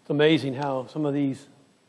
It's amazing how some of these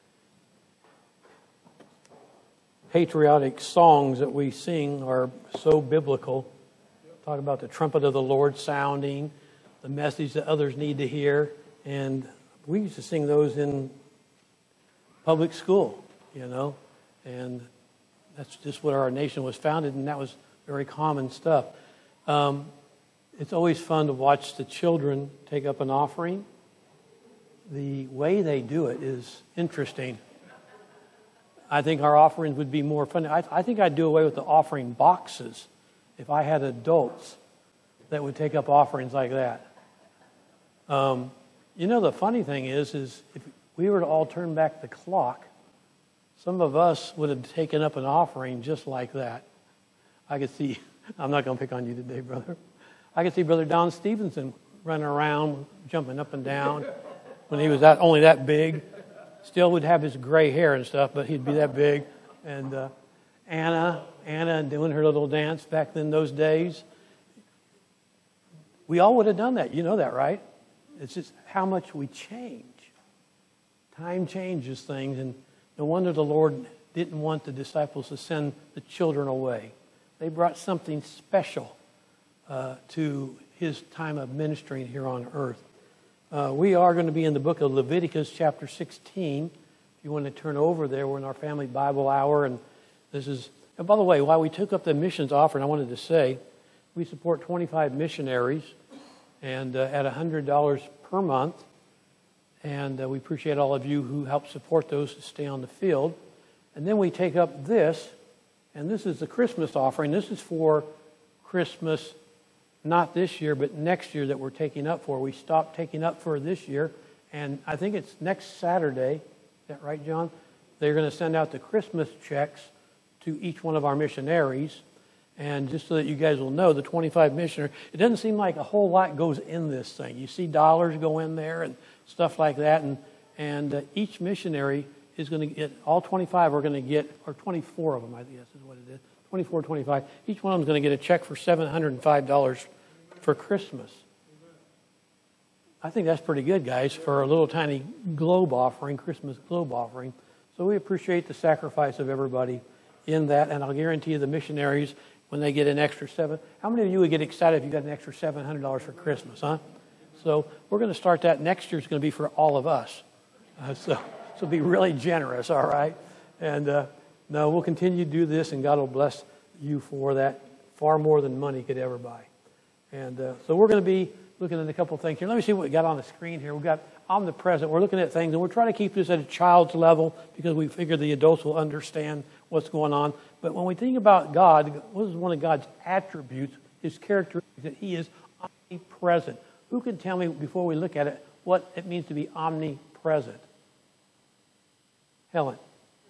patriotic songs that we sing are so biblical. Talk about the trumpet of the Lord sounding, the message that others need to hear. And we used to sing those in public school, and that's just what our nation was founded, and that was very common stuff. It's always fun to watch the children take up an offering. The way they do it is interesting. I think our offerings would be more fun. I think I'd do away with the offering boxes if I had adults that would take up offerings like that. The funny thing is if we were to all turn back the clock, some of us would have taken up an offering just like that. I could see, I'm not going to pick on you today, brother. I could see Brother Don Stevenson running around, jumping up and down when he was only that big. Still would have his gray hair and stuff, but he'd be that big. And Anna doing her little dance back in those days. We all would have done that. You know that, right? It's just how much we change. Time changes things, and no wonder the Lord didn't want the disciples to send the children away. They brought something special to his time of ministering here on earth. We are going to be in the book of Leviticus chapter 16. If you want to turn over there, we're in our family Bible hour. And by the way, while we took up the missions offering, I wanted to say we support 25 missionaries and at $100 per month. And we appreciate all of you who help support those to stay on the field. And then we take up this, and this is the Christmas offering. This is for Christmas, not this year, but next year that we're taking up for. We stopped taking up for this year, and I think it's next Saturday. Is that right, John? They're going to send out the Christmas checks to each one of our missionaries. And just so that you guys will know, the 25 missionaries, it doesn't seem like a whole lot goes in this thing. You see dollars go in there and stuff like that. And each missionary is going to get, all 25 are going to get, or 24 of them, I guess is what it is, 24, 25. Each one of them is going to get a check for $705 for Christmas. I think that's pretty good, guys, for a little tiny globe offering, Christmas globe offering. So we appreciate the sacrifice of everybody in that. And I'll guarantee you the missionaries, when they get an extra how many of you would get excited if you got an extra $700 for Christmas, huh? So we're going to start that. Next year. It's going to be for all of us. So be really generous, all right? And no, we'll continue to do this, and God will bless you for that far more than money could ever buy. And so we're going to be looking at a couple things here. Let me see what we got on the screen here. We've got omnipresent. We're looking at things, and we're trying to keep this at a child's level because we figure the adults will understand what's going on. But when we think about God, what is one of God's attributes, his characteristic, that he is omnipresent. Who can tell me, before we look at it, what it means to be omnipresent? Helen.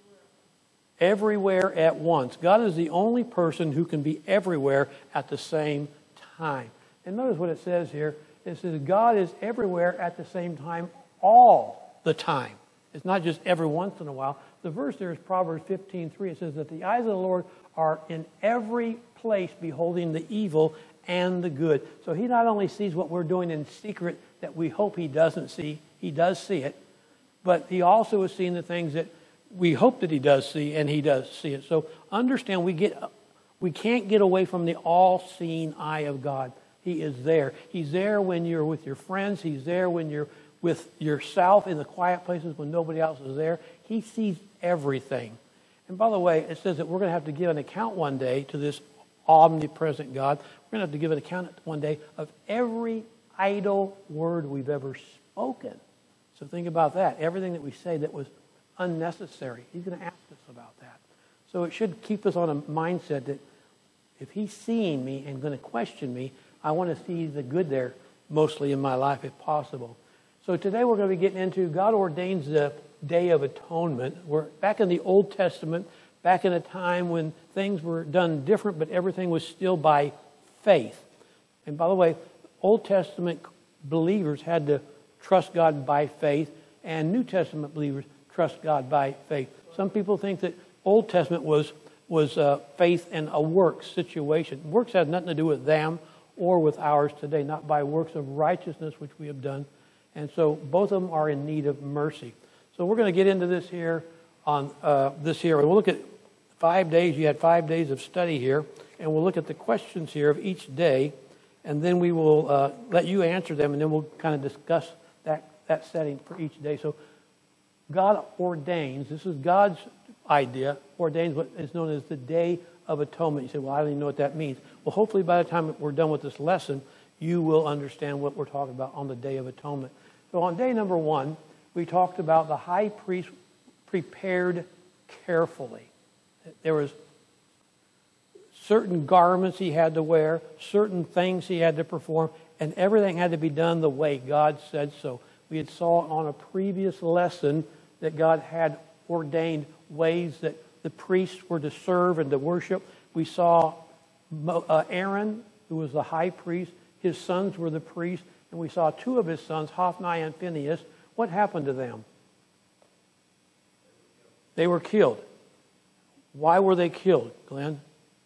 Everywhere at once. God is the only person who can be everywhere at the same time. And notice what it says here. It says God is everywhere at the same time all the time. It's not just every once in a while. The verse there is Proverbs 15:3. It says that the eyes of the Lord are in every place beholding the evil and the good. So he not only sees what we're doing in secret that we hope he doesn't see, he does see it, but he also is seeing the things that we hope that he does see, and he does see it. So understand, we can't get away from the all-seeing eye of God. He is there. He's there when you're with your friends. He's there when you're with yourself in the quiet places when nobody else is there. He sees everything. And by the way, it says that we're going to have to give an account one day to this omnipresent God. We're going to have to give an account one day of every idle word we've ever spoken. So think about that. Everything that we say that was unnecessary. He's going to ask us about that. So it should keep us on a mindset that if he's seeing me and going to question me, I want to see the good there mostly in my life if possible. So today we're going to be getting into God ordains the Day of Atonement. We're back in the Old Testament, back in a time when things were done different, but everything was still by faith. And by the way, Old Testament believers had to trust God by faith, and New Testament believers trust God by faith. Some people think that Old Testament was faith and a works situation. Works has nothing to do with them or with ours today, not by works of righteousness which we have done. And so both of them are in need of mercy. So we're going to get into this here on this here. We'll look at 5 days. You had 5 days of study here. And we'll look at the questions here of each day. And then we will let you answer them. And then we'll kind of discuss that setting for each day. So God ordains, this is God's idea, ordains what is known as the Day of Atonement. You say, well, I don't even know what that means. Well, hopefully by the time we're done with this lesson, you will understand what we're talking about on the Day of Atonement. So on day number 1, we talked about the high priest prepared carefully. There was certain garments he had to wear, certain things he had to perform, and everything had to be done the way God said so. We had saw on a previous lesson that God had ordained ways that the priests were to serve and to worship. We saw Aaron, who was the high priest. His sons were the priests. And we saw 2 of his sons, Hophni and Phinehas. What happened to them? They were killed. Why were they killed, Glenn?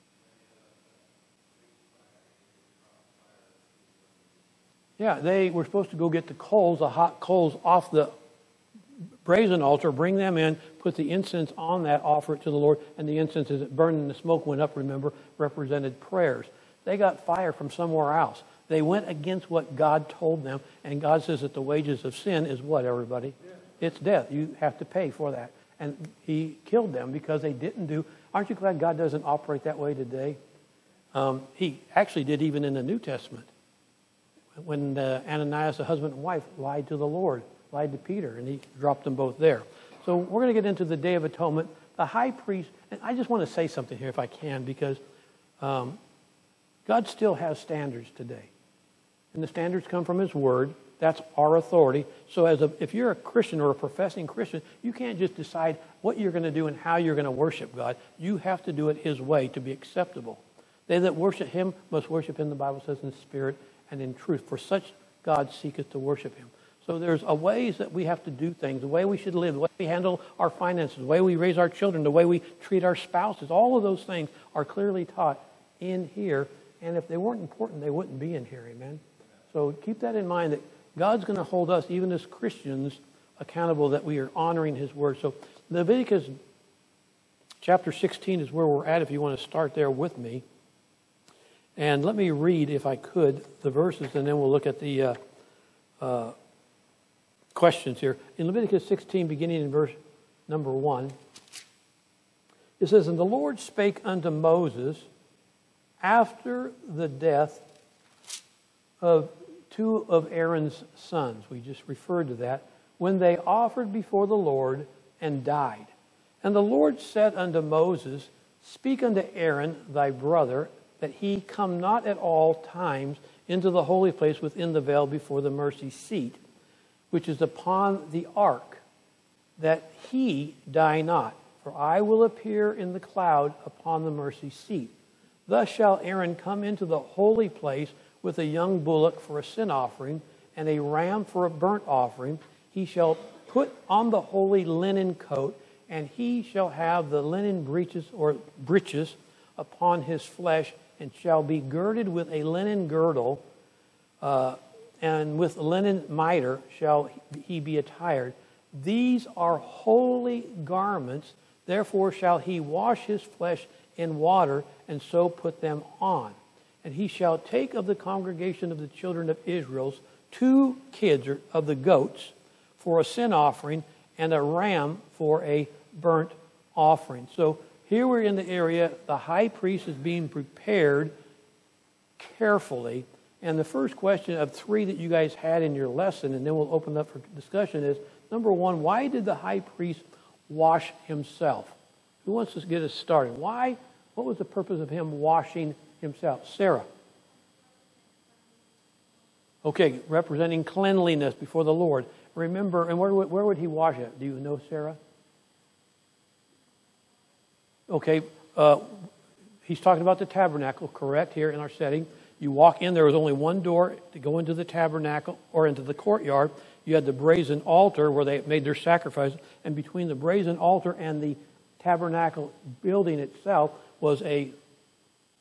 Yeah, they were supposed to go get the coals, the hot coals, off the brazen altar, bring them in, put the incense on that, offer it to the Lord, and the incense, as it burned and the smoke went up, remember, represented prayers. They got fire from somewhere else. They went against what God told them, and God says that the wages of sin is what, everybody? Yeah. It's death. You have to pay for that. And he killed them because they didn't do. Aren't you glad God doesn't operate that way today? He actually did even in the New Testament. When Ananias, the husband and wife, lied to the Lord, lied to Peter, and he dropped them both there. So we're going to get into the Day of Atonement. The high priest, and I just want to say something here if I can, because God still has standards today. And the standards come from his word. That's our authority. So if you're a Christian or a professing Christian, you can't just decide what you're going to do and how you're going to worship God. You have to do it his way to be acceptable. They that worship him must worship him, the Bible says, in spirit and in truth. For such God seeketh to worship him. So there's a ways that we have to do things, the way we should live, the way we handle our finances, the way we raise our children, the way we treat our spouses. All of those things are clearly taught in here. And if they weren't important, they wouldn't be in here. Amen? So keep that in mind, that God's going to hold us, even as Christians, accountable that we are honoring his word. So Leviticus chapter 16 is where we're at, if you want to start there with me. And let me read, if I could, the verses, and then we'll look at the questions here. In Leviticus 16, beginning in verse number 1, it says, And the Lord spake unto Moses after the death of 2 of Aaron's sons. We just referred to that. When they offered before the Lord and died. And the Lord said unto Moses, Speak unto Aaron thy brother, that he come not at all times into the holy place within the veil before the mercy seat, which is upon the ark, that he die not. For I will appear in the cloud upon the mercy seat. Thus shall Aaron come into the holy place with a young bullock for a sin offering, and a ram for a burnt offering. He shall put on the holy linen coat, and he shall have the linen breeches or breeches upon his flesh, and shall be girded with a linen girdle, and with a linen mitre shall he be attired. These are holy garments, therefore shall he wash his flesh in water, and so put them on. And he shall take of the congregation of the children of Israel 2 kids of the goats for a sin offering, and a ram for a burnt offering. So here we're in the area, the high priest is being prepared carefully. And the first question of 3 that you guys had in your lesson, and then we'll open up for discussion, is, number 1, why did the high priest wash himself? Who wants to get us started? Why? What was the purpose of him washing himself? Sarah. Okay, representing cleanliness before the Lord. Remember, and where would he wash it? Do you know, Sarah? Okay, he's talking about the tabernacle, correct, here in our setting. You walk in, there was only one door to go into the tabernacle or into the courtyard. You had the brazen altar where they made their sacrifice, and between the brazen altar and the tabernacle building itself was a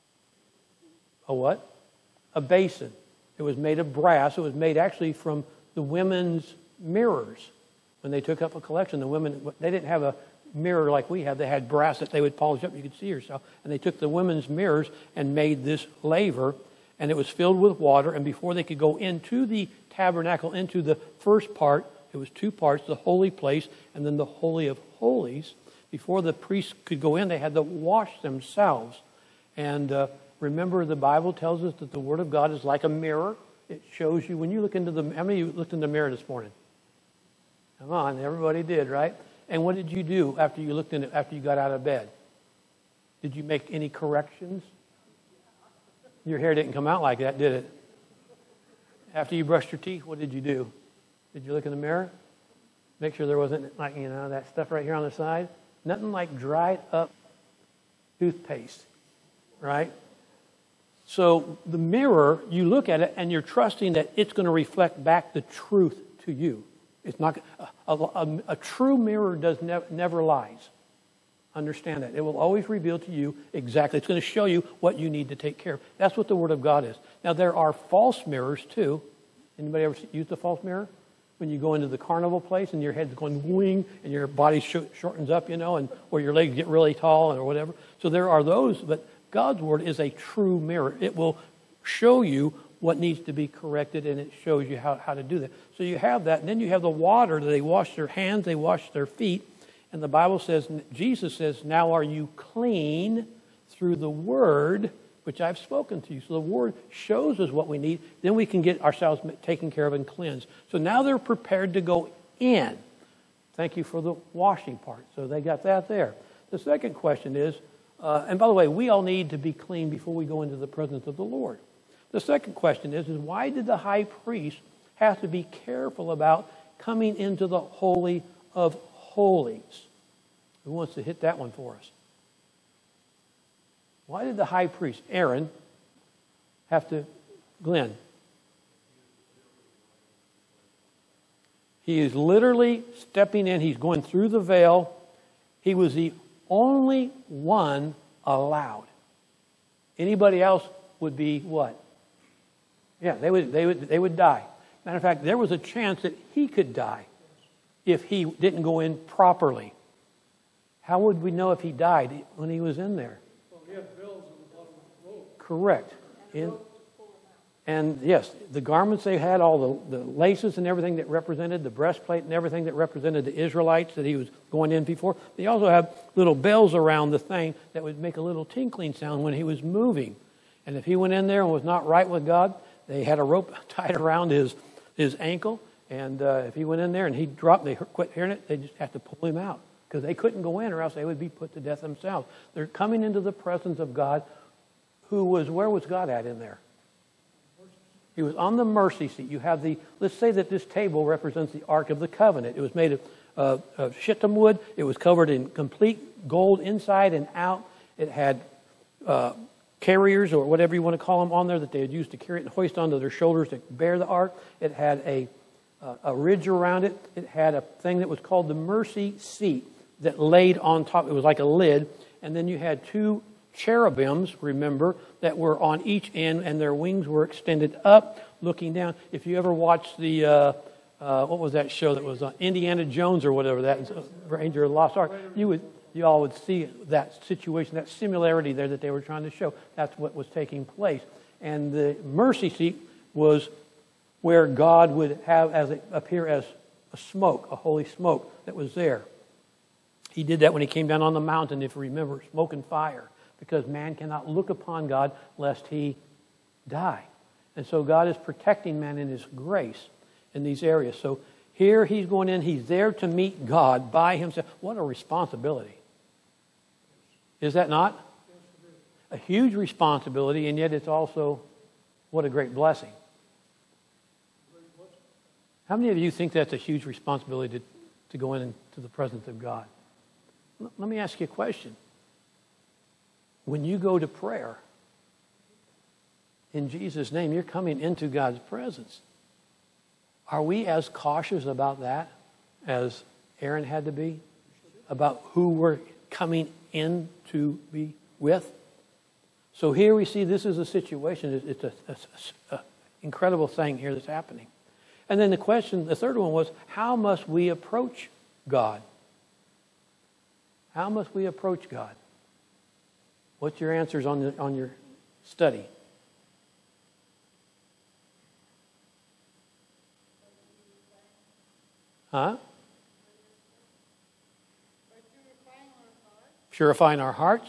what? A basin. It was made of brass. It was made actually from the women's mirrors. When they took up a collection, the women, they didn't have a mirror like we have. They had brass that they would polish up. You could see yourself. And they took the women's mirrors and made this laver, and it was filled with water. And before they could go into the tabernacle, into the first part, it was two parts, the holy place and then the Holy of Holies. Before the priests could go in, they had to wash themselves. And remember, the Bible tells us that the Word of God is like a mirror. It shows you, when you look into the, how many of you looked in the mirror this morning? Come on, everybody did, right? And what did you do after you looked in it, after you got out of bed? Did you make any corrections? Your hair didn't come out like that, did it? After you brushed your teeth, what did you do? Did you look in the mirror? Make sure there wasn't, like, that stuff right here on the side. Nothing like dried up toothpaste, right? So the mirror, you look at it and you're trusting that it's going to reflect back the truth to you. It's not a true mirror never lies. Understand that. It will always reveal to you exactly. It's going to show you what you need to take care of. That's what the Word of God is. Now, there are false mirrors, too. Anybody ever used a false mirror? When you go into the carnival place and your head's going wing and your body shortens up, and or your legs get really tall or whatever. So there are those, but God's Word is a true mirror. It will show you what needs to be corrected, and it shows you how to do that. So you have that, and then you have the water that they wash their hands, they wash their feet, and the Bible says, Jesus says, now are you clean through the Word which I've spoken to you. So the Word shows us what we need. Then we can get ourselves taken care of and cleansed. So now they're prepared to go in. Thank you for the washing part. So they got that there. The second question is, and by the way, we all need to be clean before we go into the presence of the Lord. The second question is why did the high priest have to be careful about coming into the Holy of Holies? Who wants to hit that one for us? Why did the high priest, Aaron, have to, Glenn? He is literally stepping in. He's going through the veil. He was the only one allowed. Anybody else would be what? Yeah, they would die. Matter of fact, there was a chance that he could die if he didn't go in properly. How would we know if he died when he was in there? Well, he had bells on the bottom of the robe. Correct. And yes, the garments they had, all the laces and everything that represented the breastplate and everything that represented the Israelites that he was going in before. They also had little bells around the thing that would make a little tinkling sound when he was moving. And if he went in there and was not right with God, they had a rope tied around his ankle. And if he went in there and he dropped, they quit hearing it, they just have to pull him out. Because they couldn't go in or else they would be put to death themselves. They're coming into the presence of God where was God at in there? He was on the mercy seat. You have let's say that this table represents the Ark of the Covenant. It was made of shittim wood. It was covered in complete gold inside and out. It had carriers or whatever you want to call them on there that they had used to carry it and hoist onto their shoulders to bear the Ark. It had a ridge around it. It had a thing that was called the mercy seat that laid on top. It was like a lid. And then you had two cherubims, remember, that were on each end, and their wings were extended up, looking down. If you ever watched the, what was that show that was on Indiana Jones or whatever, that Ranger of the Lost Ark, you all would see that situation, that similarity there that they were trying to show. That's what was taking place. And the mercy seat was where God would appear as a smoke, a holy smoke that was there. He did that when he came down on the mountain, if you remember, smoke and fire, because man cannot look upon God lest he die. And so God is protecting man in his grace in these areas. So here he's going in, he's there to meet God by himself. What a responsibility. Is that not? A huge responsibility, and yet it's also what a great blessing. How many of you think that's a huge responsibility to go into the presence of God? Let me ask you a question. When you go to prayer, in Jesus' name, you're coming into God's presence. Are we as cautious about that as Aaron had to be? About who we're coming in to be with? So here we see this is a situation. It's an incredible thing here that's happening. And then the third one was, how must we approach God? How must we approach God? What's your answers on your study? Huh? Purifying our hearts.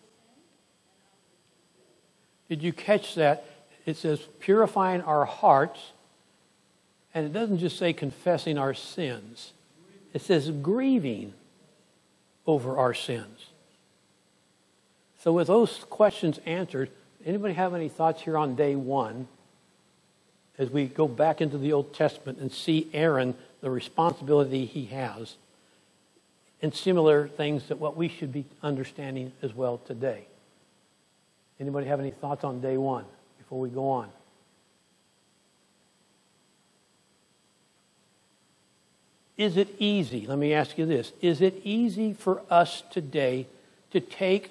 Did you catch that? It says purifying our hearts, and it doesn't just say confessing our sins. It says grieving over our sins. So with those questions answered, anybody have any thoughts here on day one as we go back into the Old Testament and see Aaron, the responsibility he has, and similar things that what we should be understanding as well today? Anybody have any thoughts on day one before we go on? Is it easy? Let me ask you this. Is it easy for us today to take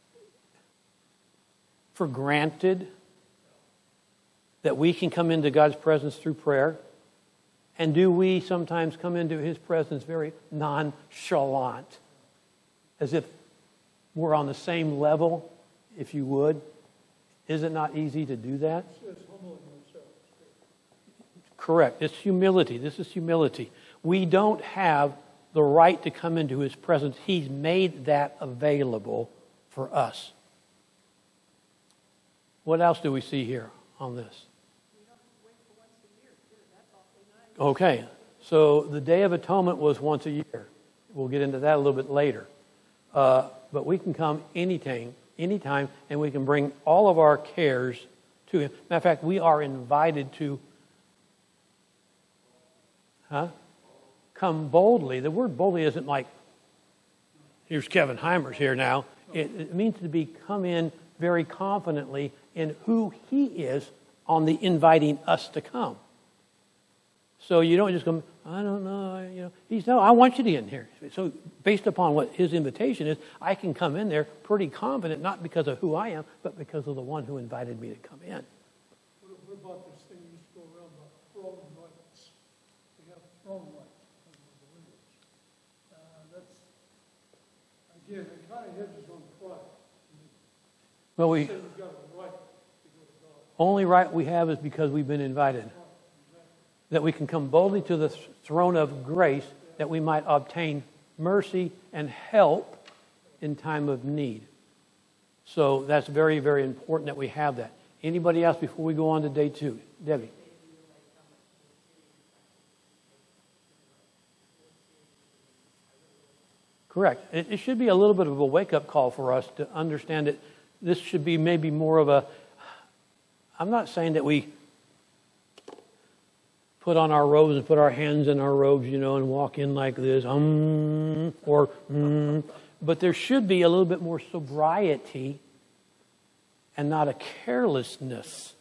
for granted that we can come into God's presence through prayer? And do we sometimes come into His presence very nonchalant, as if we're on the same level, if you would? Is it not easy to do that? Correct. It's humility. This is humility. We don't have the right to come into His presence. He's made that available for us. What else do we see here on this? Okay, so the Day of Atonement was once a year. We'll get into that a little bit later. But we can come anytime, and we can bring all of our cares to Him. Matter of fact, we are invited to come boldly. The word boldly isn't like, here's Kevin Heimers here now. It means to come in very confidently in who He is on the inviting us to come. So you don't just come, I don't know, He's, no, I want you to get in here. So based upon what His invitation is, I can come in there pretty confident, not because of who I am, but because of the one who invited me to come in. What about this thing that used to go around about throne rights? We have throne rights as believers. That's, again, it kind of hinges on pride. Well, You've got a right to go to God. Only right we have is because we've been invited. That we can come boldly to the throne of grace, that we might obtain mercy and help in time of need. So that's very, very important that we have that. Anybody else before we go on to day two? Debbie. Correct. It should be a little bit of a wake-up call for us to understand that this should be maybe more of a... I'm not saying that we put on our robes and put our hands in our robes, and walk in like this, but there should be a little bit more sobriety and not a carelessness.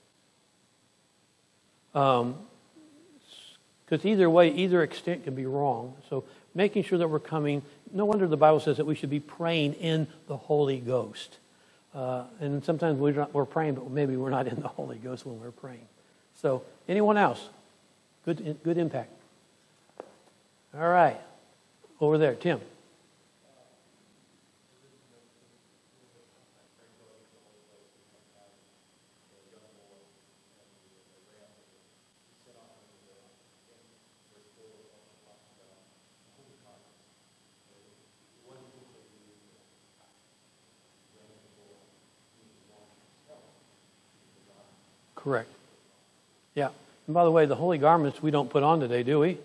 Because either way, either extent can be wrong. So making sure that we're coming, no wonder the Bible says that we should be praying in the Holy Ghost. And sometimes we're praying, but maybe we're not in the Holy Ghost when we're praying. So anyone else? Good impact. All right. Over there, Tim. Correct. Yeah. And by the way, the holy garments we don't put on today, do we?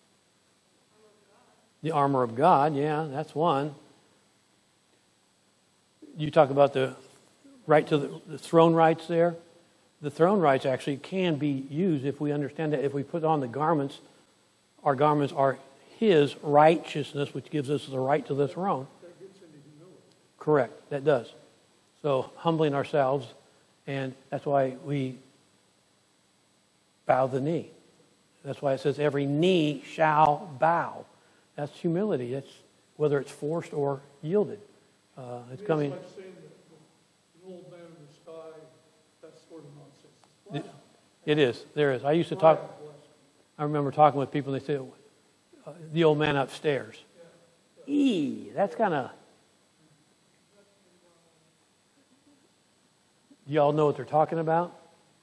The armor of God, yeah, that's one. You talk about the right to the throne rights there. The throne rights actually can be used if we understand that if we put on the garments, our garments are His righteousness, which gives us the right to the throne. That gets into humility. Correct, that does. So humbling ourselves, and that's why we bow the knee. That's why it says every knee shall bow. That's humility. It's whether it's forced or yielded. It's coming. It's like saying that the old man in the sky, that sort of nonsense. It is. There is. I used to talk. I remember talking with people, and they said, the old man upstairs. That's kind of... Y'all know what they're talking about?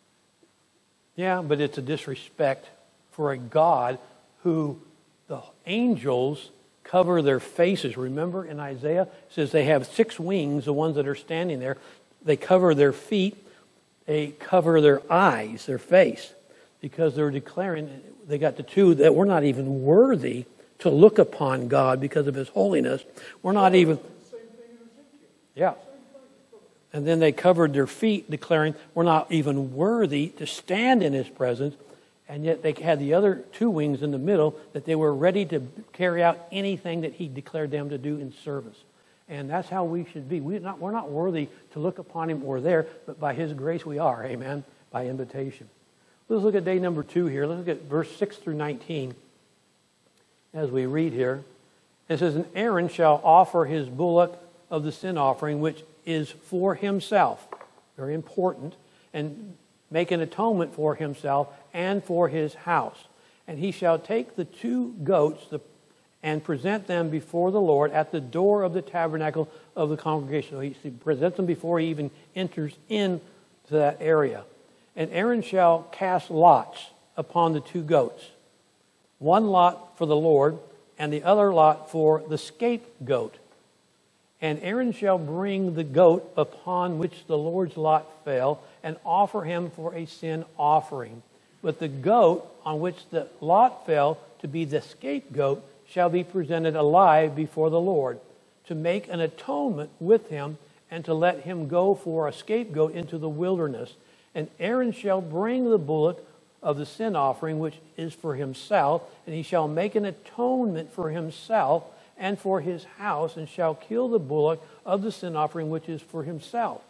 Yeah, but it's a disrespect for a God who the angels cover their faces. Remember in Isaiah? It says they have 6 wings, the ones that are standing there. They cover their feet. They cover their eyes, their face, because they're declaring, they got the 2, that we're not even worthy to look upon God because of His holiness. We're not even... Yeah. And then they covered their feet, declaring, we're not even worthy to stand in His presence. And yet they had the other 2 wings in the middle, that they were ready to carry out anything that He declared them to do in service. And that's how we should be. We're not worthy to look upon Him or there, but by His grace we are, amen, by invitation. Let's look at day number 2 here. Let's look at verse 6 through 19 as we read here. It says, and Aaron shall offer his bullock of the sin offering, which is for himself, very important, and make an atonement for himself and for his house. And he shall take the 2 goats and present them before the Lord at the door of the tabernacle of the congregation. So he presents them before he even enters into that area. And Aaron shall cast lots upon the 2 goats, 1 lot for the Lord and the other lot for the scapegoat. And Aaron shall bring the goat upon which the Lord's lot fell and offer him for a sin offering. But the goat on which the lot fell to be the scapegoat shall be presented alive before the Lord, to make an atonement with him and to let him go for a scapegoat into the wilderness. And Aaron shall bring the bullock of the sin offering, which is for himself, and he shall make an atonement for himself and for his house, and shall kill the bullock of the sin offering, which is for himself.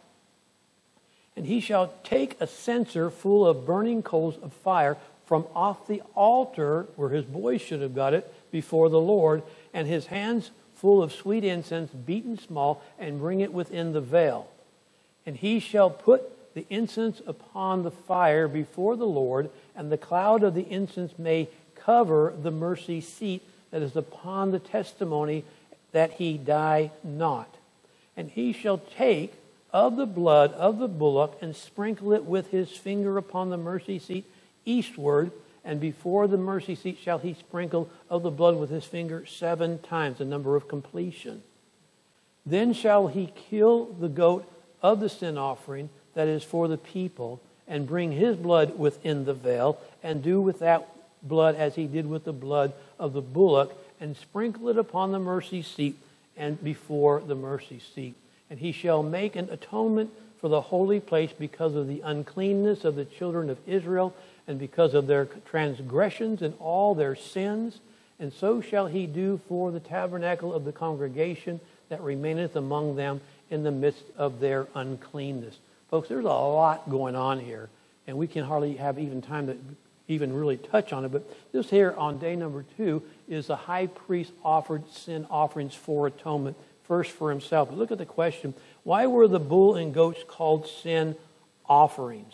And he shall take a censer full of burning coals of fire from off the altar, where his boys should have got it, before the Lord, and his hands full of sweet incense, beaten small, and bring it within the veil. And he shall put the incense upon the fire before the Lord, and the cloud of the incense may cover the mercy seat that is upon the testimony, that he die not. And he shall take of the blood of the bullock and sprinkle it with his finger upon the mercy seat eastward, and before the mercy seat shall he sprinkle of the blood with his finger 7 times, the number of completion. Then shall he kill the goat of the sin offering that is for the people, and bring his blood within the veil, and do with that blood as he did with the blood of the bullock, and sprinkle it upon the mercy seat and before the mercy seat. And he shall make an atonement for the holy place because of the uncleanness of the children of Israel, and because of their transgressions and all their sins. And so shall he do for the tabernacle of the congregation that remaineth among them in the midst of their uncleanness. Folks, there's a lot going on here, and we can hardly have even time to even really touch on it. But this here on day number 2 is the high priest offered sin offerings for atonement, first for himself. But look at the question: why were the bull and goats called sin offerings?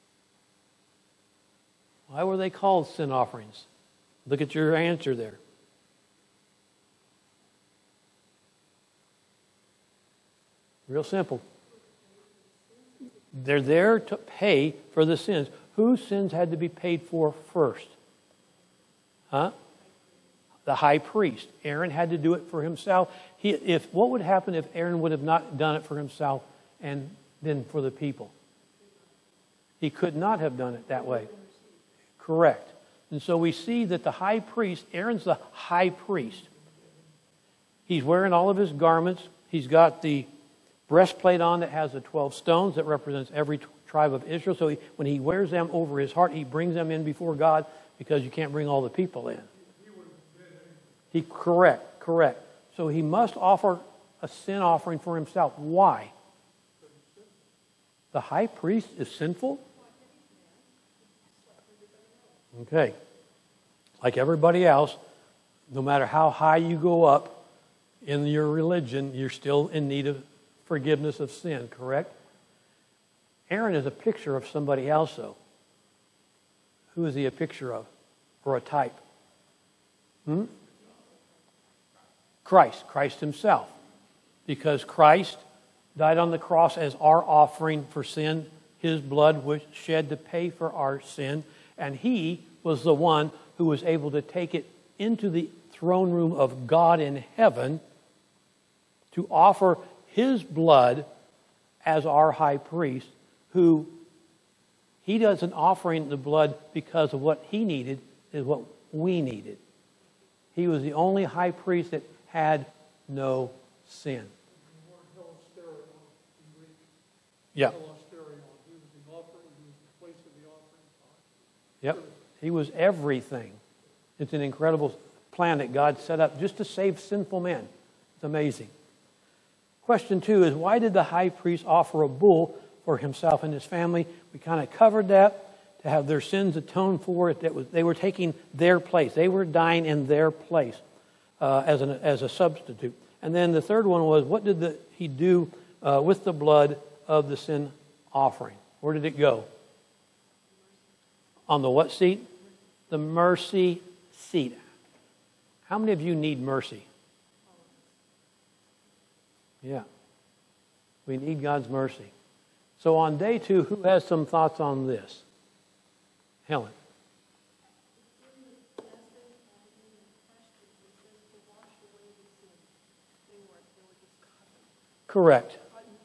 Why were they called sin offerings? Look at your answer there. Real simple. They're there to pay for the sins. Whose sins had to be paid for first? The high priest. Aaron had to do it for himself. What would happen if Aaron would have not done it for himself and then for the people? He could not have done it that way. Correct. And so we see that the high priest, Aaron's the high priest. He's wearing all of his garments. He's got the breastplate on that has the 12 stones that represents every tribe of Israel. So when he wears them over his heart, he brings them in before God, because you can't bring all the people in. Correct. So he must offer a sin offering for himself. Why? The high priest is sinful? Okay. Like everybody else, no matter how high you go up in your religion, you're still in need of forgiveness of sin, correct? Aaron is a picture of somebody else, though. Who is he a picture of? or a type? Christ himself. Because Christ died on the cross as our offering for sin. His blood was shed to pay for our sin. And he was the one who was able to take it into the throne room of God in heaven to offer his blood as our high priest, who he doesn't offering the blood because of what he needed, is what we needed. He was the only high priest that had no sin. Yeah. Yep. He was everything. It's an incredible plan that God set up just to save sinful men. It's amazing. Question 2 is, why did the high priest offer a bull for himself and his family? We kind of covered that, to have their sins atoned for. They were taking their place. They were dying in their place as a substitute. And then the third one was, what did he do with the blood of the sin offering? Where did it go? On the what seat? The mercy seat. How many of you need mercy? Yeah. We need God's mercy. So on day 2, who has some thoughts on this? Helen. Correct.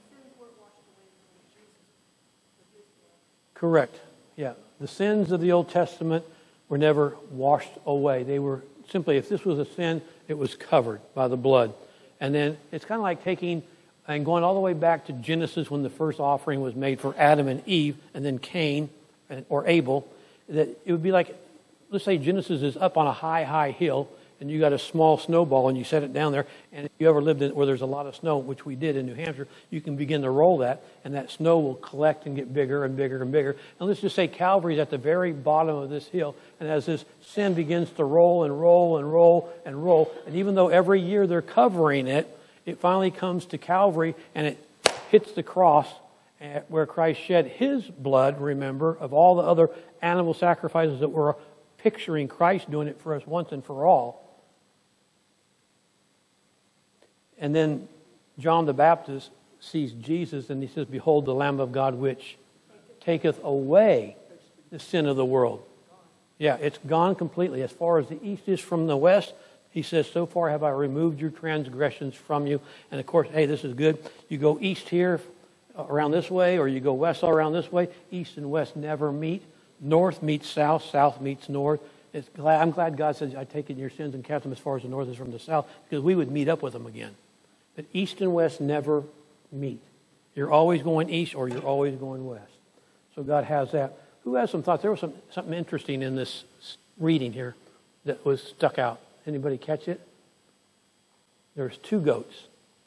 Correct. Yeah. The sins of the Old Testament were never washed away. They were simply, if this was a sin, it was covered by the blood. And then it's kind of like taking and going all the way back to Genesis when the first offering was made for Adam and Eve, and then Cain or Abel. That it would be like, let's say Genesis is up on a high, high hill, and you got a small snowball and you set it down there, and if you ever lived in where there's a lot of snow, which we did in New Hampshire, you can begin to roll that, and that snow will collect and get bigger and bigger and bigger. And let's just say Calvary's at the very bottom of this hill, and as this sin begins to roll and roll and roll and roll, and even though every year they're covering it, it finally comes to Calvary, and it hits the cross where Christ shed his blood, remember, of all the other animal sacrifices that were picturing Christ doing it for us once and for all. And then John the Baptist sees Jesus and he says, "Behold the Lamb of God which taketh away the sin of the world." Yeah, it's gone completely. As far as the east is from the west, he says, "So far have I removed your transgressions from you." And of course, hey, this is good. You go east here around this way, or you go west all around this way. East and west never meet. North meets south. South meets north. I'm glad God says, "I take in your sins and cast them as far as the north is from the south," because we would meet up with them again. But east and west never meet. You're always going east or you're always going west. So God has that. Who has some thoughts? There was something interesting in this reading here that was stuck out. Anybody catch it? There's 2 goats.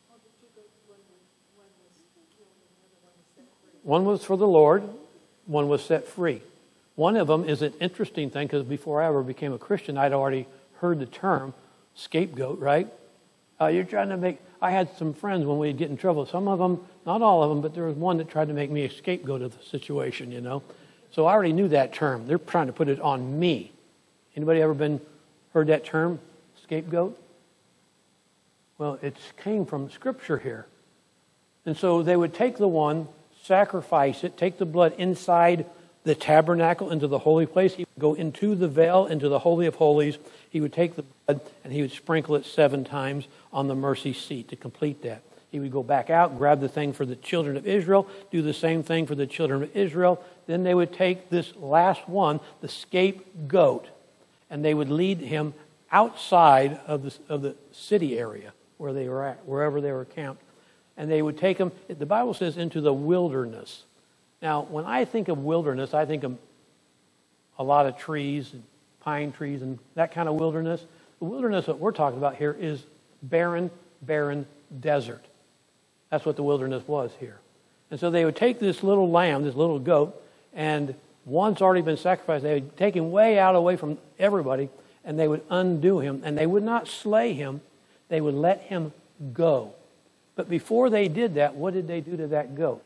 One was for the Lord. One was set free. One of them is an interesting thing, because before I ever became a Christian, I'd already heard the term scapegoat, right? You're trying to make... I had some friends when we'd get in trouble. Some of them, not all of them, but there was one that tried to make me a scapegoat of the situation, you know. So I already knew that term. They're trying to put it on me. Anybody ever heard that term, scapegoat? Well, it came from Scripture here. And so they would take the one, sacrifice it, take the blood inside the tabernacle into the holy place. He would go into the veil, into the Holy of Holies. He would take the blood and he would sprinkle it 7 times on the mercy seat to complete that. He would go back out, grab the thing for the children of Israel, do the same thing for the children of Israel. Then they would take this last one, the scapegoat, and they would lead him outside of the city area where they were at, wherever they were camped. And they would take him, the Bible says, into the wilderness. Now, when I think of wilderness, I think of a lot of trees and pine trees and that kind of wilderness. The wilderness that we're talking about here is barren desert. That's what the wilderness was here. And so they would take this little lamb, this little goat, and one's already been sacrificed. They would take him way out away from everybody, and they would undo him. And they would not slay him. They would let him go. But before they did that, what did they do to that goat?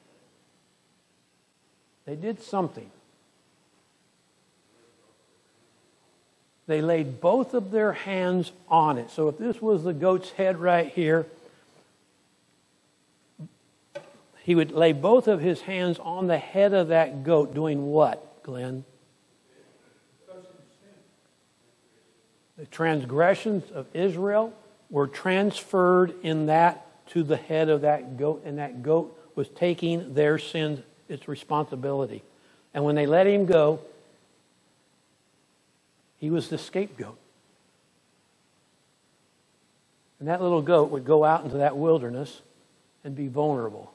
They did something. they laid both of their hands on it. So if this was the goat's head right here, he would lay both of his hands on the head of that goat, doing what, Glenn? The transgressions of Israel were transferred in that to the head of that goat, and that goat was taking their sins, its responsibility. And when they let him go, he was the scapegoat. And that little goat would go out into that wilderness and be vulnerable.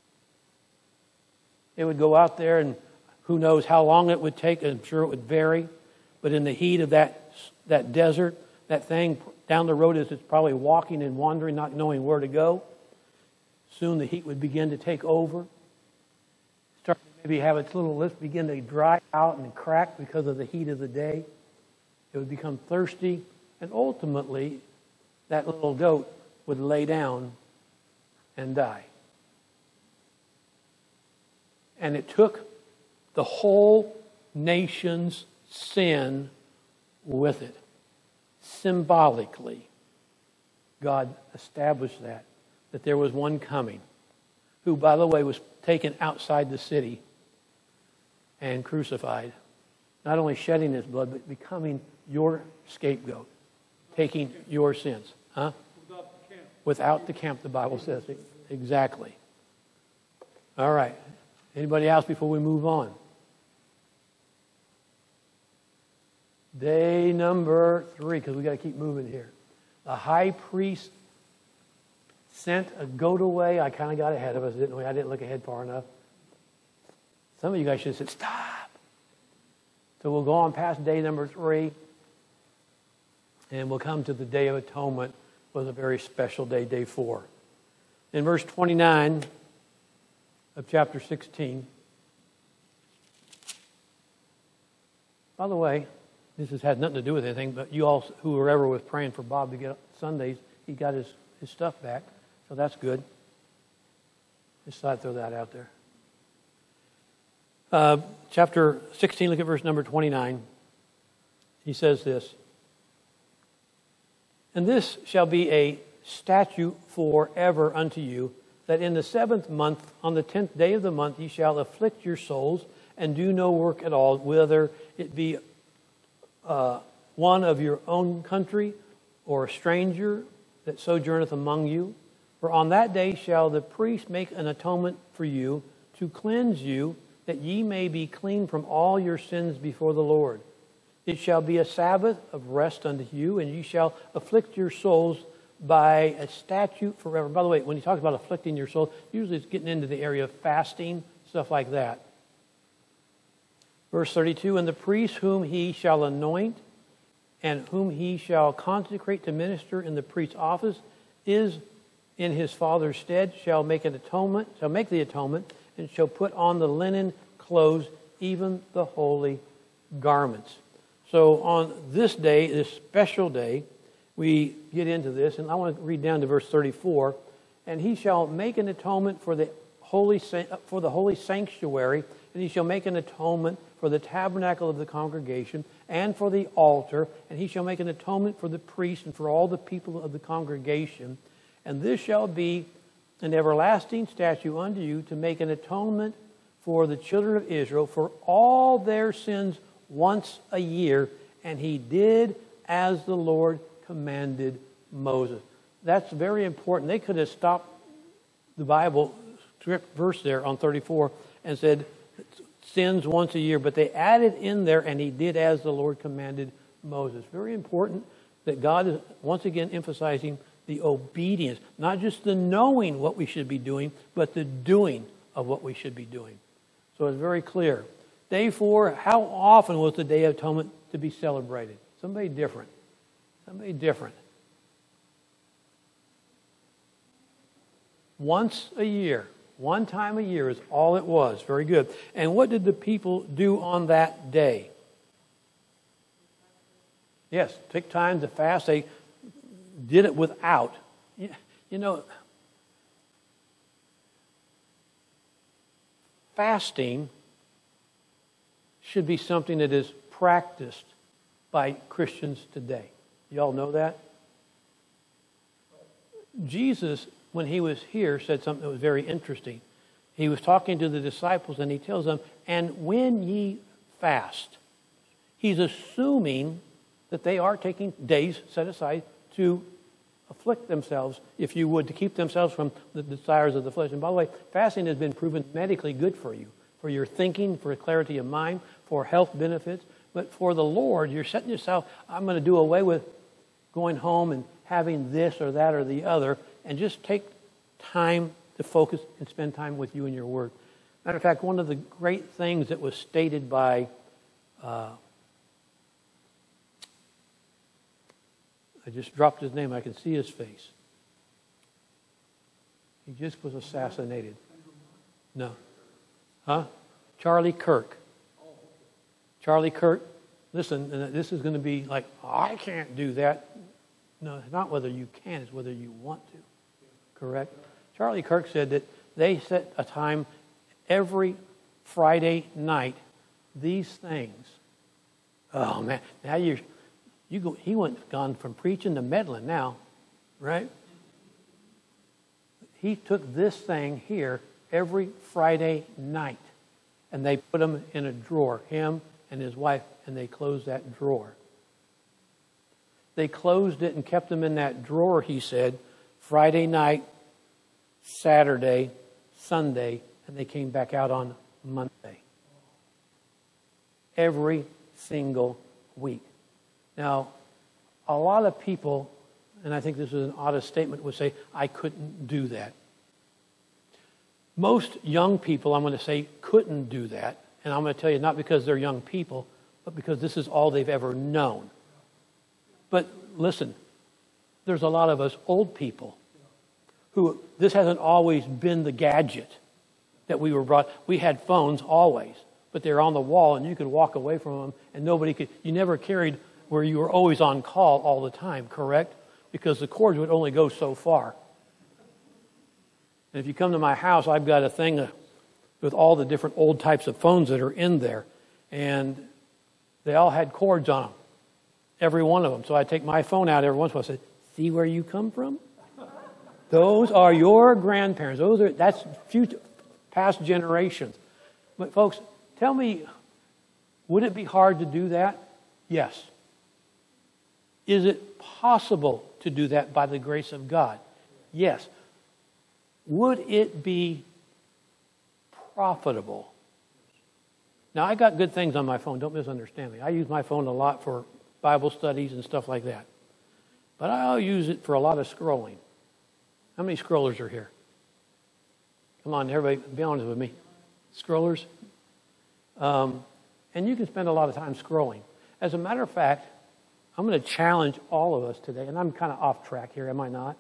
It would go out there, and who knows how long it would take. I'm sure it would vary. But in the heat of that desert, that thing down the road as it's probably walking and wandering, not knowing where to go, soon the heat would begin to take over. Start to maybe have its little lips begin to dry out and crack because of the heat of the day. It would become thirsty, and ultimately that little goat would lay down and die. And it took the whole nation's sin with it. Symbolically, God established that there was one coming, who, by the way, was taken outside the city and crucified, not only shedding his blood, but becoming your scapegoat, taking your sins. Huh? Without the camp. Without the camp, the Bible says. Exactly. All right. Anybody else before we move on? Day number 3, because we got to keep moving here. The high priest sent a goat away. I kind of got ahead of us, didn't we? I didn't look ahead far enough. Some of you guys should have said, stop. So we'll go on past day number 3, and we'll come to the Day of Atonement. It was a very special day, day 4. In verse 29 of chapter 16. By the way, this has had nothing to do with anything, but you all, whoever was praying for Bob to get Sundays, he got his stuff back, so that's good. Just thought I'd throw that out there. Chapter 16, look at verse number 29. He says this, "And this shall be a statute forever unto you, that in the 7th month, on the 10th day of the month, ye shall afflict your souls, and do no work at all, whether it be one of your own country, or a stranger that sojourneth among you. For on that day shall the priest make an atonement for you, to cleanse you, that ye may be clean from all your sins before the Lord. It shall be a Sabbath of rest unto you, and ye shall afflict your souls by a statute forever." By the way, when he talks about afflicting your soul, usually it's getting into the area of fasting, stuff like that. Verse 32, "And the priest whom he shall anoint, and whom he shall consecrate to minister in the priest's office, is in his father's stead, shall make the atonement, and shall put on the linen clothes, even the holy garments." So on this day, this special day, we get into this, and I want to read down to verse 34. "And he shall make an atonement for the holy sanctuary, and he shall make an atonement for the tabernacle of the congregation, and for the altar, and he shall make an atonement for the priest and for all the people of the congregation. And this shall be an everlasting statute unto you, to make an atonement for the children of Israel for all their sins once a year. And he did as the Lord commanded Moses." That's very important. They could have stopped the Bible script verse there on 34 and said sins once a year, but they added in there, "and he did as the Lord commanded Moses." Very important that God is once again emphasizing the obedience, not just the knowing what we should be doing, but the doing of what we should be doing. So it's very clear. Day 4, how often was the Day of Atonement to be celebrated? Somebody different. Somebody different. Once a year. One time a year is all it was. Very good. And what did the people do on that day? Yes, take time to fast. They did it without. You know, fasting should be something that is practiced by Christians today. Y'all know that? Jesus, when he was here, said something that was very interesting. He was talking to the disciples and he tells them, and when ye fast, he's assuming that they are taking days set aside to afflict themselves, if you would, to keep themselves from the desires of the flesh. And by the way, fasting has been proven medically good for you, for your thinking, for clarity of mind, for health benefits. But for the Lord, you're setting yourself, I'm going to do away with going home and having this or that or the other, and just take time to focus and spend time with you and your Word. Matter of fact, one of the great things that was stated by I just dropped his name. I can see his face. He just was assassinated. No. Huh? Charlie Kirk. Charlie Kirk. Listen, and this is going to be like, oh, I can't do that. No, it's not whether you can, it's whether you want to. Correct? Charlie Kirk said that they set a time every Friday night. These things. Oh, man. Now he gone from preaching to meddling now, right? He took this thing here every Friday night, and they put him in a drawer, him and his wife, and they closed that drawer. They closed it and kept him in that drawer, he said, Friday night, Saturday, Sunday, and they came back out on Monday. Every single week. Now, a lot of people, and I think this is an honest statement, would say, I couldn't do that. Most young people, I'm going to say, couldn't do that. And I'm going to tell you, not because they're young people, but because this is all they've ever known. But listen, there's a lot of us old people who, this hasn't always been the gadget that we were brought. We had phones always, but they're on the wall and you could walk away from them and nobody could. You never carried where you were always on call all the time, correct? Because the cords would only go so far. And if you come to my house, I've got a thing with all the different old types of phones that are in there. And they all had cords on them, every one of them. So I take my phone out every once in a while and say, see where you come from? Those are your grandparents. That's future, past generations. But folks, tell me, would it be hard to do that? Yes. Is it possible to do that by the grace of God? Yes. Would it be profitable? Now, I got good things on my phone. Don't misunderstand me. I use my phone a lot for Bible studies and stuff like that. But I'll use it for a lot of scrolling. How many scrollers are here? Come on, everybody, be honest with me. Scrollers? And you can spend a lot of time scrolling. As a matter of fact, I'm going to challenge all of us today, and I'm kind of off track here, am I not?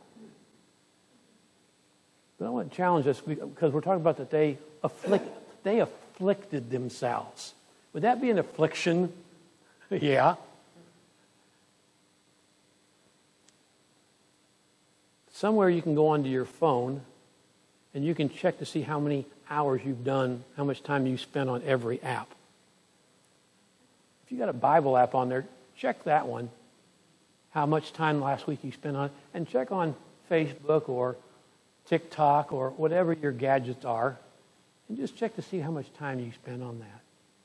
But I want to challenge us because we're talking about that they afflicted themselves. Would that be an affliction? Yeah. Somewhere you can go onto your phone and you can check to see how many hours you've done, how much time you spent on every app. If you got a Bible app on there, check that one, how much time last week you spent on it, and check on Facebook or TikTok or whatever your gadgets are, and just check to see how much time you spend on that.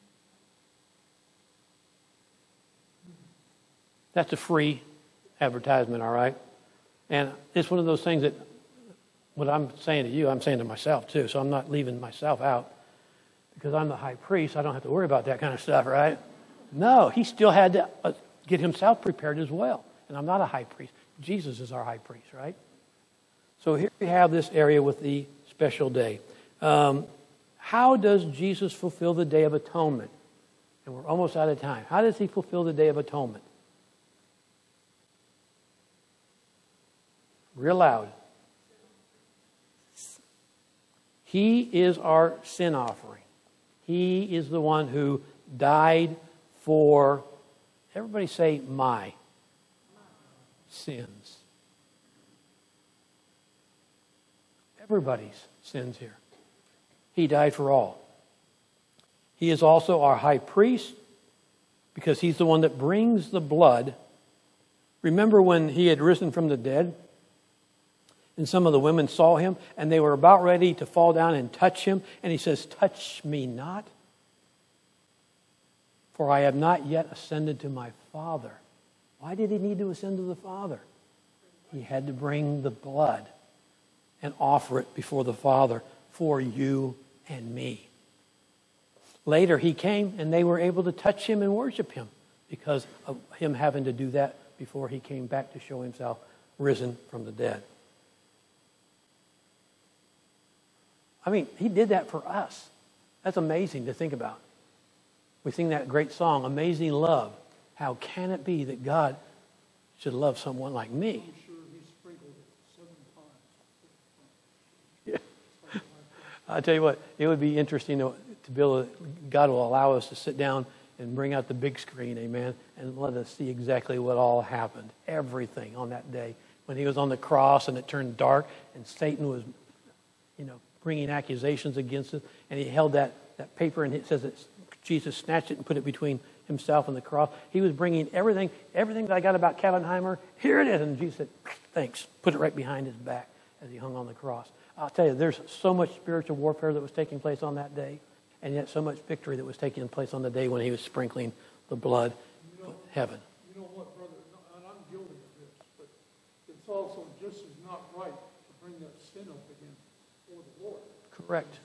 That's a free advertisement, all right? And it's one of those things that what I'm saying to you, I'm saying to myself too, so I'm not leaving myself out. Because I'm the high priest, I don't have to worry about that kind of stuff, right? No, he still had to get himself prepared as well. And I'm not a high priest. Jesus is our high priest, right? So here we have this area with the special day. How does Jesus fulfill the Day of Atonement? And we're almost out of time. How does he fulfill the Day of Atonement? Real loud. He is our sin offering. He is the one who died for, everybody say, my sins. Everybody's sins here. He died for all. He is also our high priest. because he's the one that brings the blood. Remember when he had risen from the dead? And some of the women saw him, and they were about ready to fall down and touch him. And he says, touch me not, for I have not yet ascended to my Father. Why did he need to ascend to the Father? He had to bring the blood and offer it before the Father for you and me. Later he came, and they were able to touch him and worship him because of him having to do that before he came back to show himself risen from the dead. I mean, he did that for us. That's amazing to think about. We sing that great song, Amazing Love. How can it be that God should love someone like me? I'm sure he sprinkled it 7 times. Yeah. I'll tell you what, it would be interesting to be able to, God will allow us to sit down and bring out the big screen, amen, and let us see exactly what all happened. Everything on that day. When he was on the cross and it turned dark and Satan was, bringing accusations against us, and he held that paper, and it says that Jesus snatched it and put it between himself and the cross. He was bringing everything that I got about Kallenheimer, here it is. And Jesus said, thanks, put it right behind his back as he hung on the cross. I'll tell you, there's so much spiritual warfare that was taking place on that day, and yet so much victory that was taking place on the day when he was sprinkling the blood of heaven. You know what, brother, and I'm guilty of this, but it's also just as not right to bring that sin up again before the Lord. Correct.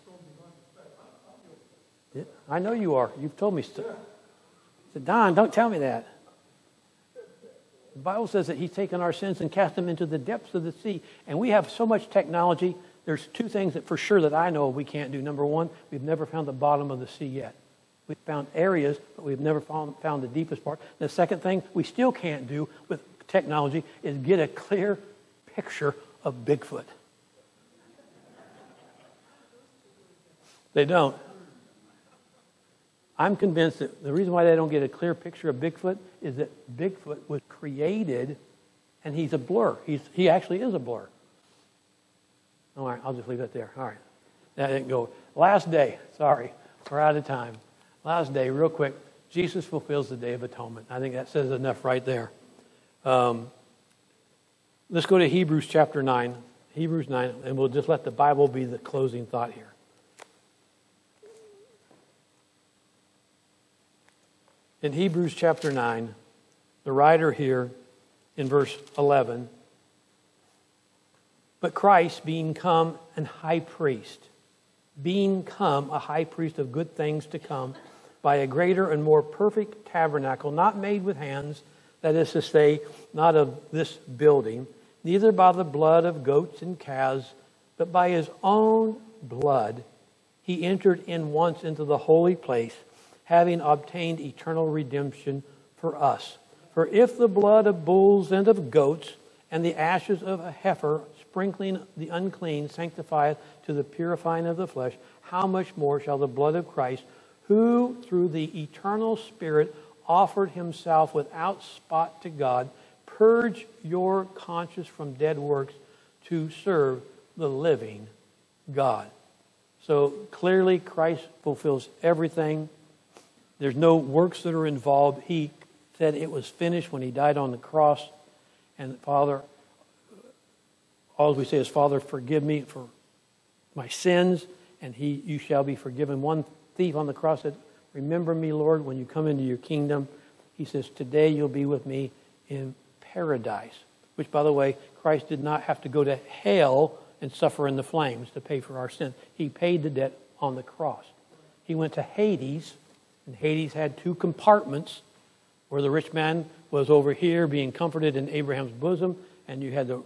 Yeah, I know you are. You've told me. I said, Don, don't tell me that. The Bible says that he's taken our sins and cast them into the depths of the sea. And we have so much technology. There's 2 things that for sure that I know we can't do. Number 1, we've never found the bottom of the sea yet. We've found areas, but we've never found the deepest part. The second thing we still can't do with technology is get a clear picture of Bigfoot. They don't. I'm convinced that the reason why they don't get a clear picture of Bigfoot is that Bigfoot was created and he's a blur. He actually is a blur. All right, I'll just leave it there. All right. That didn't go. Last day. Sorry, we're out of time. Last day, real quick. Jesus fulfills the Day of Atonement. I think that says enough right there. Let's go to Hebrews chapter 9. Hebrews 9, and we'll just let the Bible be the closing thought here. In Hebrews chapter 9, the writer here in verse 11, but Christ being come a high priest of good things to come, by a greater and more perfect tabernacle, not made with hands, that is to say, not of this building, neither by the blood of goats and calves, but by his own blood, he entered in once into the holy place, having obtained eternal redemption for us. For if the blood of bulls and of goats and the ashes of a heifer, sprinkling the unclean, sanctifieth to the purifying of the flesh, how much more shall the blood of Christ, who through the eternal Spirit offered himself without spot to God, purge your conscience from dead works to serve the living God. So clearly Christ fulfills everything. There's no works that are involved. He said it was finished when he died on the cross. And Father, all we say is, Father, forgive me for my sins, and you shall be forgiven. One thief on the cross said, remember me, Lord, when you come into your kingdom. He says, today you'll be with me in paradise. Which, by the way, Christ did not have to go to hell and suffer in the flames to pay for our sins. He paid the debt on the cross. He went to Hades, and Hades had 2 compartments, where the rich man was over here being comforted in Abraham's bosom, and you had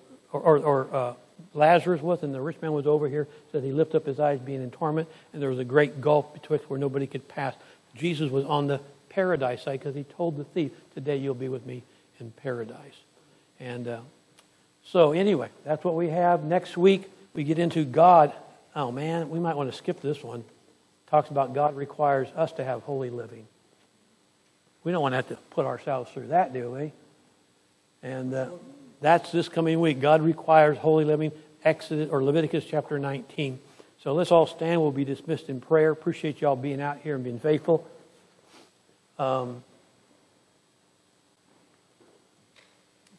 Lazarus was, and the rich man was over here, so he lifted up his eyes being in torment, and there was a great gulf betwixt where nobody could pass. Jesus was on the paradise side because he told the thief, today you'll be with me in paradise. And so anyway, that's what we have. Next week, we get into God. Oh man, we might want to skip this one. Talks about God requires us to have holy living. We don't want to have to put ourselves through that, do we? And that's this coming week. God requires holy living. Exodus or Leviticus chapter 19. So let's all stand. We'll be dismissed in prayer. Appreciate y'all being out here and being faithful.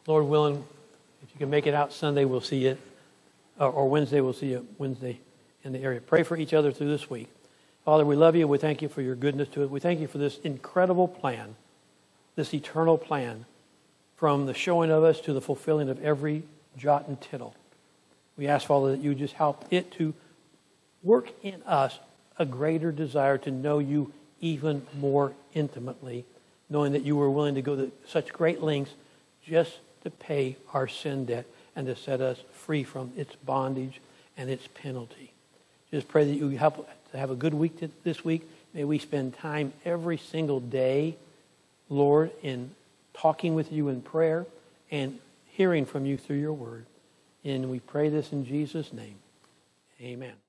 Lord willing, if you can make it out Sunday, we'll see you. Or Wednesday, we'll see you Wednesday in the area. Pray for each other through this week. Father, we love you. We thank you for your goodness to it. We thank you for this incredible plan, this eternal plan, from the showing of us to the fulfilling of every jot and tittle. We ask, Father, that you just help it to work in us a greater desire to know you even more intimately, knowing that you were willing to go to such great lengths just to pay our sin debt and to set us free from its bondage and its penalty. Just pray that you help to have a good week this week. May we spend time every single day, Lord, in talking with you in prayer and hearing from you through your word. And we pray this in Jesus' name. Amen.